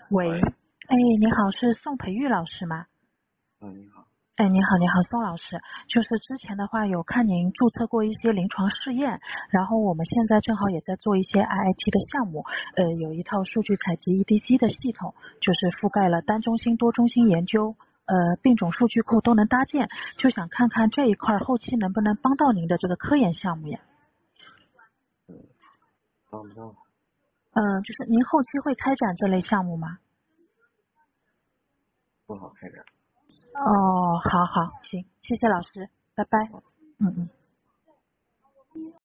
喂， 喂， 哎，你好，是宋培玉老师吗？ 你好。 哎，你好，你好，宋老师，就是之前的话有看您注册过一些临床试验，然后我们现在正好也在做一些 IIT 的项目，有一套数据采集 EDC 的系统，就是覆盖了单中心、多中心研究，病种数据库都能搭建，就想看看这一块后期能不能帮到您的这个科研项目呀？ 帮不到， 就是您后期会开展这类项目吗？ 不好开展。 哦，好好，行，谢谢老师，拜拜。嗯嗯。